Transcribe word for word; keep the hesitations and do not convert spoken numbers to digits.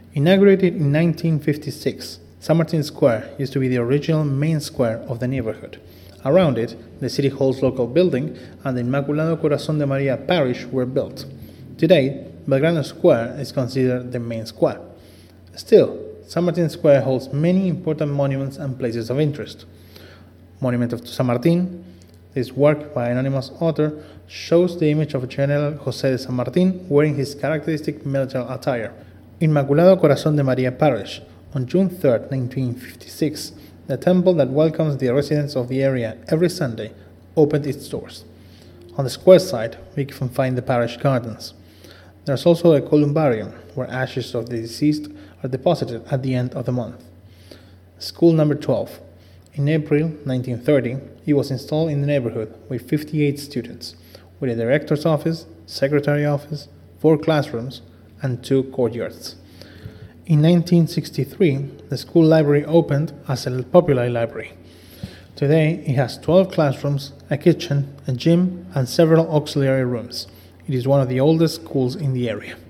Inaugurated in nineteen fifty-six, San Martin Square used to be the original main square of the neighborhood. Around it, the City Hall's local building and the Inmaculado Corazón de María parish were built. Today, Belgrano Square is considered the main square. Still, San Martin Square holds many important monuments and places of interest. Monument of San Martin. This work by an anonymous author shows the image of General José de San Martín wearing his characteristic military attire. Inmaculado Corazón de María Parish. On June third, nineteen fifty-six, the temple that welcomes the residents of the area every Sunday opened its doors. On the square side, we can find the parish gardens. There's also a columbarium where ashes of the deceased are deposited at the end of the month. School number twelve. In April nineteen thirty, it was installed in the neighborhood with fifty-eight students, with a director's office, secretary office, four classrooms, and two courtyards. In nineteen sixty-three, the school library opened as a popular library. Today, it has twelve classrooms, a kitchen, a gym, and several auxiliary rooms. It is one of the oldest schools in the area.